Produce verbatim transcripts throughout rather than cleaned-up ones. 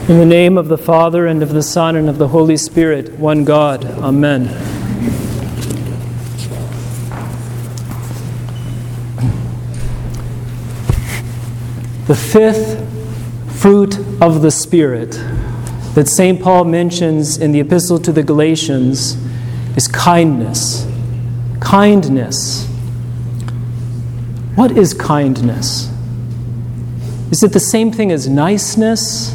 In the name of the Father, and of the Son, and of the Holy Spirit, one God. Amen. The fifth fruit of the Spirit that Saint Paul mentions in the Epistle to the Galatians is kindness. Kindness. What is kindness? Is it the same thing as niceness?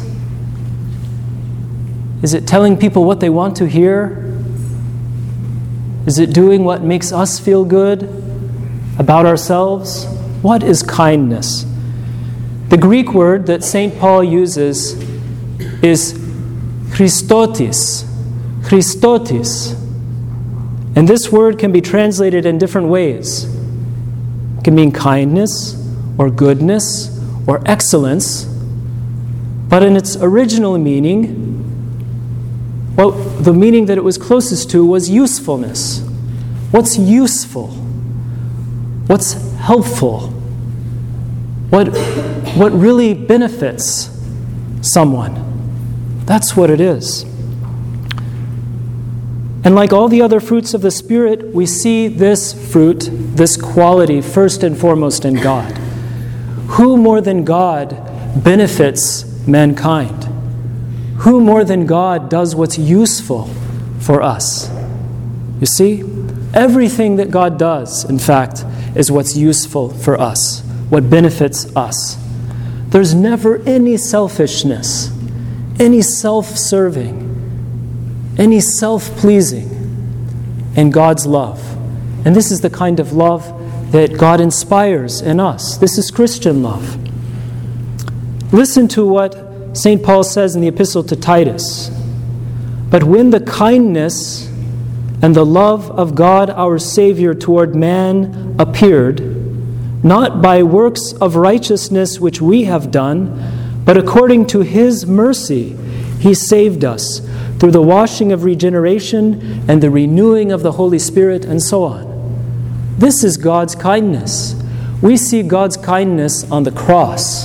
Is it telling people what they want to hear? Is it doing what makes us feel good about ourselves? What is kindness? The Greek word that Saint Paul uses is Christotis. Christotis. And this word can be translated in different ways. It can mean kindness, or goodness, or excellence. But in its original meaning, well, the meaning that it was closest to was usefulness. What's useful? What's helpful? What, what really benefits someone? That's what it is. And like all the other fruits of the Spirit, we see this fruit, this quality, first and foremost in God. Who more than God benefits mankind? Who more than God does what's useful for us? You see, everything that God does, in fact, is what's useful for us, what benefits us. There's never any selfishness, any self-serving, any self-pleasing in God's love. And this is the kind of love that God inspires in us. This is Christian love. Listen to what Saint Paul says in the Epistle to Titus. But when the kindness and the love of God our Savior toward man appeared, not by works of righteousness which we have done, but according to His mercy, He saved us through the washing of regeneration and the renewing of the Holy Spirit, and so on. This is God's kindness. We see God's kindness on the cross.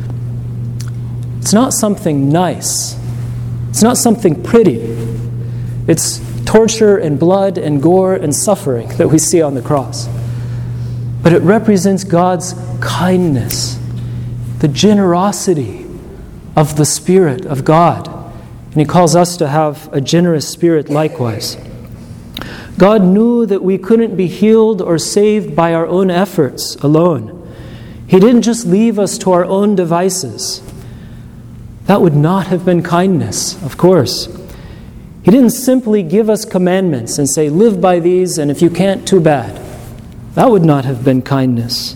It's not something nice. It's not something pretty. It's torture and blood and gore and suffering that we see on the cross. But it represents God's kindness, the generosity of the Spirit of God. And He calls us to have a generous spirit likewise. God knew that we couldn't be healed or saved by our own efforts alone. He didn't just leave us to our own devices. That would not have been kindness, of course. He didn't simply give us commandments and say, live by these, and if you can't, too bad. That would not have been kindness.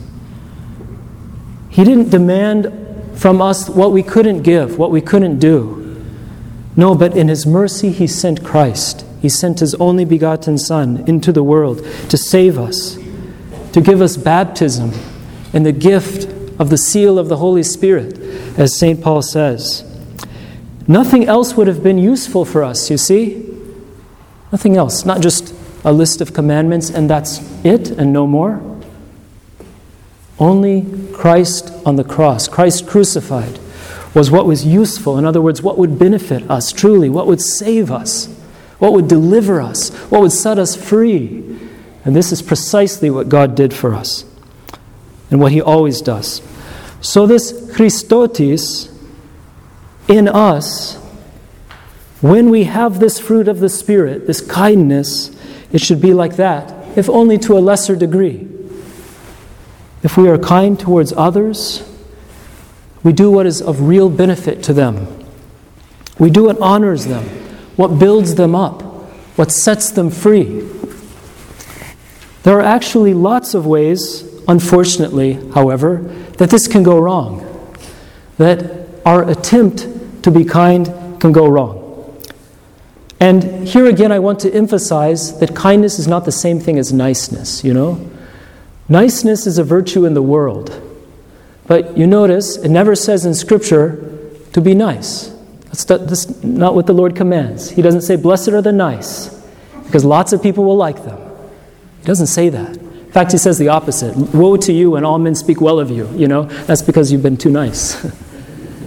He didn't demand from us what we couldn't give, what we couldn't do. No, but in His mercy, He sent Christ. He sent His only begotten Son into the world to save us, to give us baptism and the gift of the seal of the Holy Spirit, as Saint Paul says. Nothing else would have been useful for us, you see? Nothing else, not just a list of commandments and that's it and no more. Only Christ on the cross, Christ crucified, was what was useful. In other words, what would benefit us truly, what would save us, what would deliver us, what would set us free. And this is precisely what God did for us and what He always does. So this Christotis in us, when we have this fruit of the Spirit, this kindness, it should be like that, if only to a lesser degree. If we are kind towards others, we do what is of real benefit to them. We do what honors them, what builds them up, what sets them free. There are actually lots of ways, unfortunately, however, that this can go wrong, that our attempt to be kind can go wrong. And here again, I want to emphasize that kindness is not the same thing as niceness, you know? Niceness is a virtue in the world. But you notice, it never says in Scripture to be nice. That's, that's not what the Lord commands. He doesn't say, blessed are the nice, because lots of people will like them. He doesn't say that. In fact, He says the opposite. Woe to you when all men speak well of you, you know? That's because you've been too nice.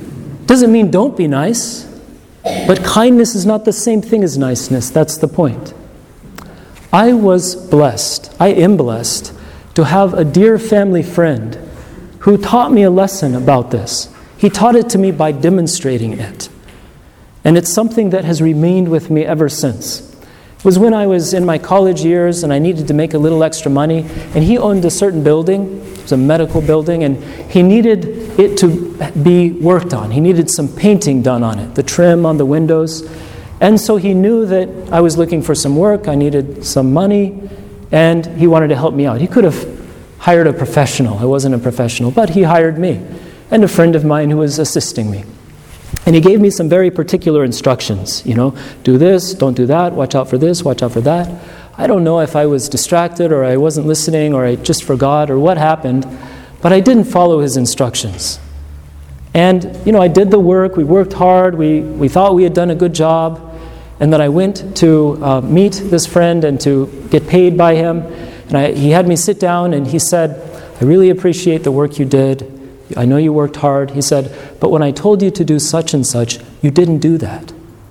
Doesn't mean don't be nice, but kindness is not the same thing as niceness. That's the point. I was blessed, I am blessed, to have a dear family friend who taught me a lesson about this. He taught it to me by demonstrating it. And it's something that has remained with me ever since. It was when I was in my college years and I needed to make a little extra money, and he owned a certain building. It was a medical building, and he needed it to be worked on. He needed some painting done on it, the trim on the windows. And so he knew that I was looking for some work, I needed some money, and he wanted to help me out. He could have hired a professional. I wasn't a professional, but he hired me and a friend of mine who was assisting me. And he gave me some very particular instructions, you know, do this, don't do that, watch out for this, watch out for that. I don't know if I was distracted or I wasn't listening or I just forgot or what happened, but I didn't follow his instructions. And, you know, I did the work, we worked hard, we, we thought we had done a good job, and then I went to uh, meet this friend and to get paid by him. And I, he had me sit down and he said, I really appreciate the work you did. I know you worked hard. He said, but when I told you to do such and such, you didn't do that.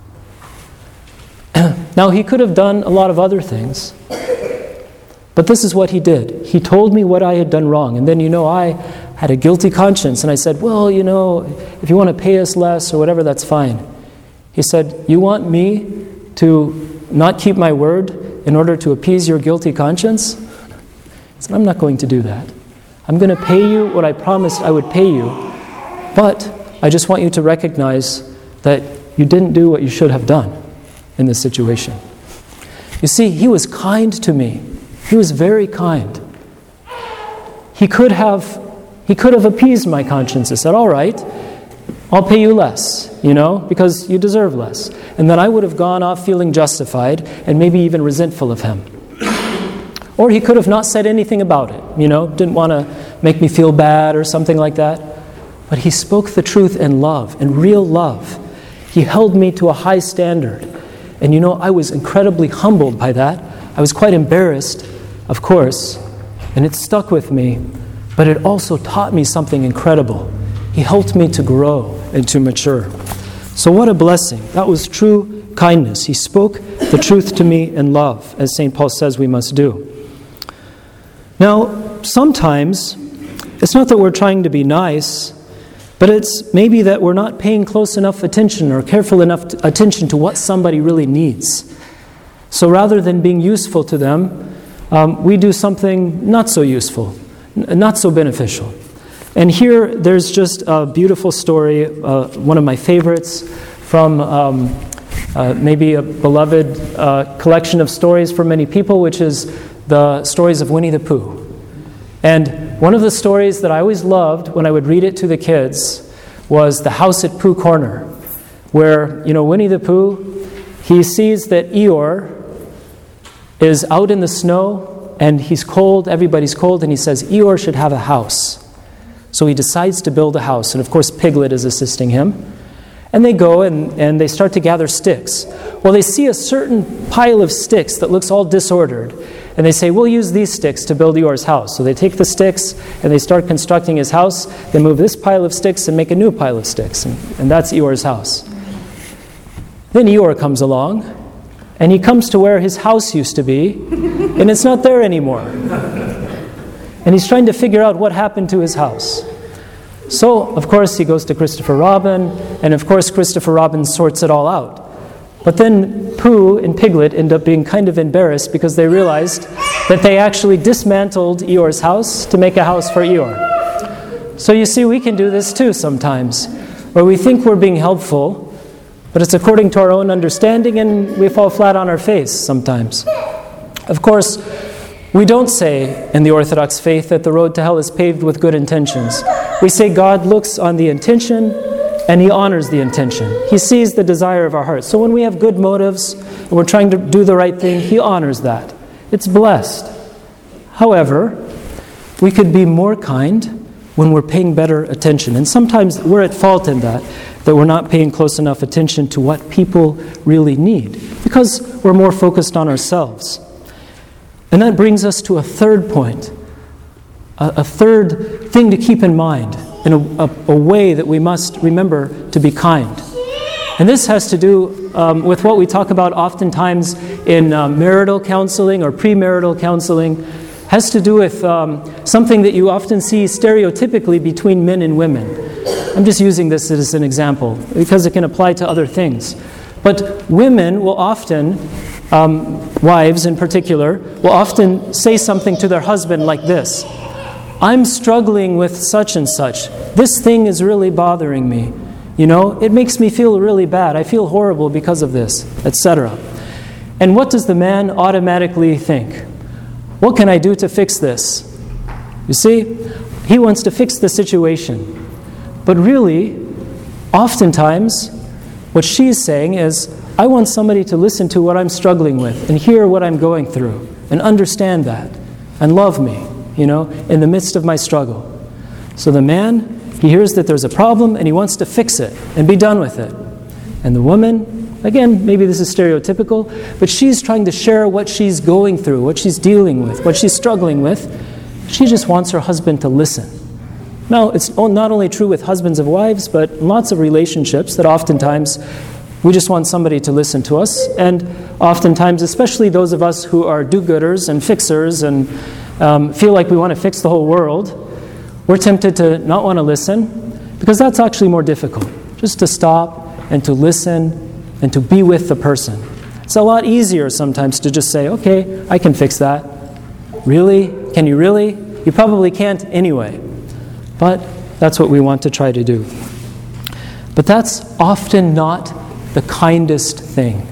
Now, he could have done a lot of other things, but this is what he did. He told me what I had done wrong. And then, you know, I had a guilty conscience, and I said, well, you know, if you want to pay us less or whatever, that's fine. He said, you want me to not keep my word in order to appease your guilty conscience? I said, I'm not going to do that. I'm going to pay you what I promised I would pay you, but I just want you to recognize that you didn't do what you should have done in this situation. You see, he was kind to me. He was very kind. He could have, he could have appeased my conscience and said, all right, I'll pay you less, you know, because you deserve less. And then I would have gone off feeling justified and maybe even resentful of him. Or he could have not said anything about it, you know, didn't want to make me feel bad or something like that. But he spoke the truth in love, in real love. He held me to a high standard. And you know, I was incredibly humbled by that. I was quite embarrassed, of course, and it stuck with me, but it also taught me something incredible. He helped me to grow and to mature. So what a blessing. That was true kindness. He spoke the truth to me in love, as Saint Paul says we must do. Now, sometimes, it's not that we're trying to be nice, but it's maybe that we're not paying close enough attention or careful enough to, attention to what somebody really needs. So rather than being useful to them, um, we do something not so useful, n- not so beneficial. And here, there's just a beautiful story, uh, one of my favorites, from um, uh, maybe a beloved uh, collection of stories for many people, which is the stories of Winnie the Pooh. And one of the stories that I always loved when I would read it to the kids was The House at Pooh Corner, where, you know, Winnie the Pooh, he sees that Eeyore is out in the snow and he's cold, everybody's cold, and he says Eeyore should have a house. So he decides to build a house, and of course Piglet is assisting him. And they go and, and they start to gather sticks. Well, they see a certain pile of sticks that looks all disordered. And they say, we'll use these sticks to build Eeyore's house. So they take the sticks and they start constructing his house. They move this pile of sticks and make a new pile of sticks. And, and that's Eeyore's house. Then Eeyore comes along, and he comes to where his house used to be, and it's not there anymore. And he's trying to figure out what happened to his house. So, of course, he goes to Christopher Robin, and of course Christopher Robin sorts it all out. But then Pooh and Piglet end up being kind of embarrassed because they realized that they actually dismantled Eeyore's house to make a house for Eeyore. So you see, we can do this too sometimes, where we think we're being helpful, but it's according to our own understanding, and we fall flat on our face sometimes. Of course, we don't say in the Orthodox faith that the road to hell is paved with good intentions. We say God looks on the intention and He honors the intention. He sees the desire of our heart. So when we have good motives and we're trying to do the right thing, He honors that. It's blessed. However, we could be more kind when we're paying better attention. And sometimes we're at fault in that, that we're not paying close enough attention to what people really need, because we're more focused on ourselves. And that brings us to a third point, a, a third thing to keep in mind in a, a, a way that we must remember to be kind. And this has to do um, with what we talk about oftentimes in uh, marital counseling or premarital counseling. Has to do with um, something that you often see stereotypically between men and women. I'm just using this as an example because it can apply to other things. But women will often, um, wives in particular, will often say something to their husband like this: I'm struggling with such and such. This thing is really bothering me. You know, it makes me feel really bad. I feel horrible because of this, et cetera. And what does the man automatically think? What can I do to fix this? You see, he wants to fix the situation. But really, oftentimes, what she's saying is, I want somebody to listen to what I'm struggling with and hear what I'm going through and understand that and love me, you know, in the midst of my struggle. So the man, he hears that there's a problem and he wants to fix it and be done with it. And the woman, again, maybe this is stereotypical, but she's trying to share what she's going through, what she's dealing with, what she's struggling with. She just wants her husband to listen. Now, it's not only true with husbands of wives, but lots of relationships that oftentimes we just want somebody to listen to us. And oftentimes, especially those of us who are do-gooders and fixers and um, feel like we want to fix the whole world, we're tempted to not want to listen because that's actually more difficult. Just to stop and to listen and to be with the person. It's a lot easier sometimes to just say, okay, I can fix that. Really? Can you really? You probably can't anyway. But that's what we want to try to do. But that's often not the kindest thing,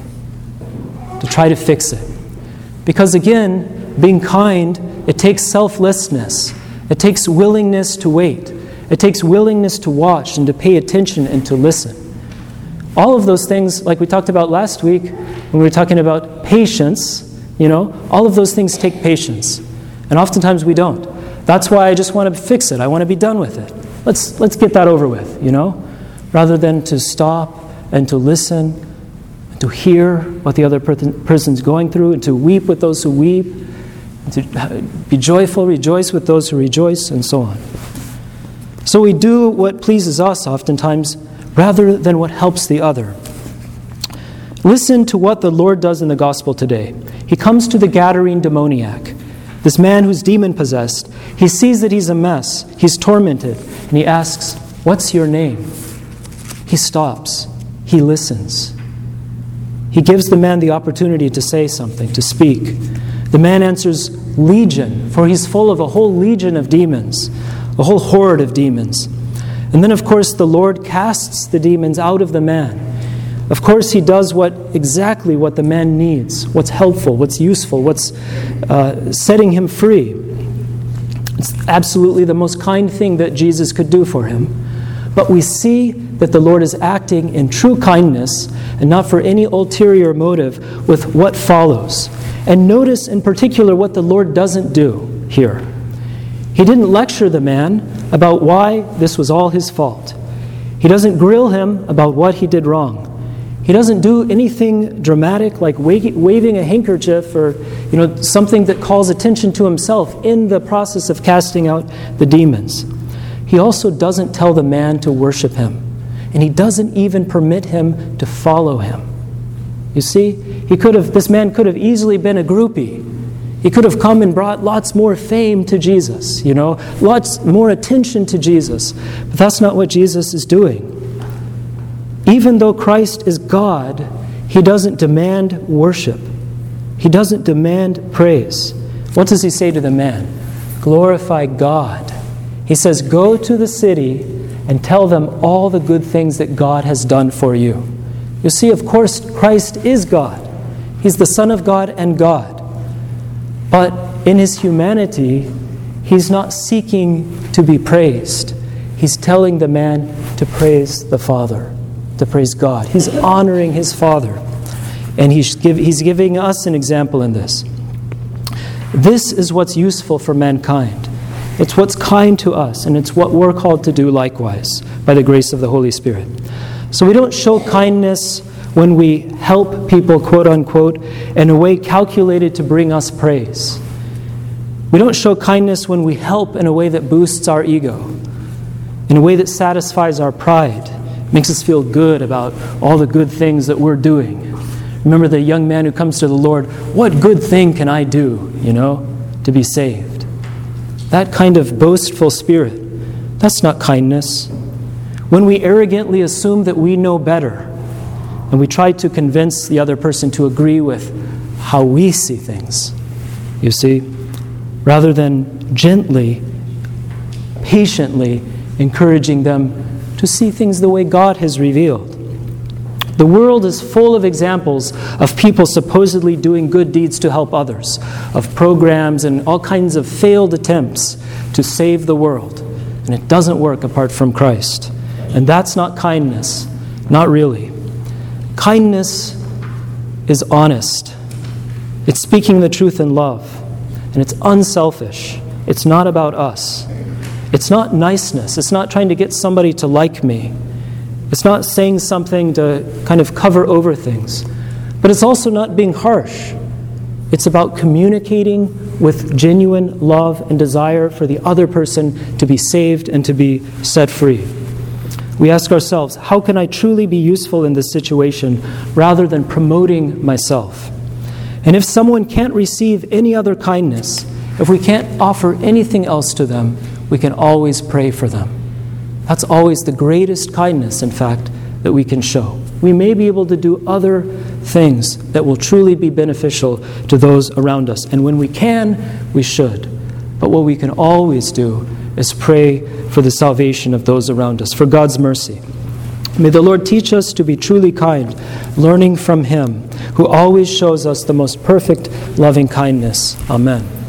to try to fix it. Because again, being kind, it takes selflessness. It takes willingness to wait. It takes willingness to watch and to pay attention and to listen. All of those things, like we talked about last week when we were talking about patience, you know, all of those things take patience. And oftentimes we don't. That's why I just want to fix it. I want to be done with it. Let's let's get that over with, you know, rather than to stop and to listen and to hear what the other per- person's going through and to weep with those who weep, and to be joyful, rejoice with those who rejoice, and so on. So we do what pleases us oftentimes rather than what helps the other. Listen to what the Lord does in the gospel today. He comes to the Gadarene demoniac, this man who's demon-possessed. He sees that he's a mess. He's tormented. And he asks, "What's your name?" He stops. He listens. He gives the man the opportunity to say something, to speak. The man answers, "Legion," for he's full of a whole legion of demons, a whole horde of demons. And then, of course, the Lord casts the demons out of the man. Of course, he does what exactly what the man needs, what's helpful, what's useful, what's uh, setting him free. It's absolutely the most kind thing that Jesus could do for him. But we see that the Lord is acting in true kindness and not for any ulterior motive with what follows. And notice in particular what the Lord doesn't do here. He didn't lecture the man about why this was all his fault. He doesn't grill him about what he did wrong. He doesn't do anything dramatic like waving a handkerchief or, you know, something that calls attention to himself in the process of casting out the demons. He also doesn't tell the man to worship him, and he doesn't even permit him to follow him. You see, he could have. This man could have easily been a groupie. He could have come and brought lots more fame to Jesus, you know, lots more attention to Jesus. But that's not what Jesus is doing. Even though Christ is God, he doesn't demand worship. He doesn't demand praise. What does he say to the man? Glorify God. He says, go to the city and tell them all the good things that God has done for you. You see, of course, Christ is God. He's the Son of God and God. But in his humanity, he's not seeking to be praised. He's telling the man to praise the Father, to praise God. He's honoring his Father. And he's, give, he's giving us an example in this. This is what's useful for mankind. It's what's kind to us, and it's what we're called to do likewise by the grace of the Holy Spirit. So we don't show kindness when we help people, quote unquote, in a way calculated to bring us praise. We don't show kindness when we help in a way that boosts our ego. in a way that satisfies our pride, makes us feel good about all the good things that we're doing. Remember the young man who comes to the Lord, what good thing can I do, you know, to be saved? That kind of boastful spirit, that's not kindness. When we arrogantly assume that we know better, and we try to convince the other person to agree with how we see things, you see, rather than gently, patiently encouraging them to see things the way God has revealed. The world is full of examples of people supposedly doing good deeds to help others, of programs and all kinds of failed attempts to save the world. And it doesn't work apart from Christ. And that's not kindness, not really. Kindness is honest. It's speaking the truth in love. And it's unselfish. It's not about us. It's not niceness. It's not trying to get somebody to like me. It's not saying something to kind of cover over things. But it's also not being harsh. It's about communicating with genuine love and desire for the other person to be saved and to be set free. We ask ourselves, how can I truly be useful in this situation rather than promoting myself? And if someone can't receive any other kindness, if we can't offer anything else to them, we can always pray for them. That's always the greatest kindness, in fact, that we can show. We may be able to do other things that will truly be beneficial to those around us. And when we can, we should. But what we can always do is pray for the salvation of those around us, for God's mercy. May the Lord teach us to be truly kind, learning from Him, who always shows us the most perfect loving kindness. Amen.